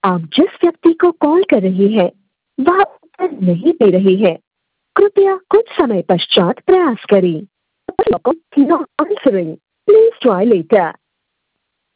आप जिस व्यक्ति को कॉल कर रही हैं, वह उत्तर नहीं दे रही है। कृपया कुछ समय पश्चात प्रयास करें। Not answering. Please try later.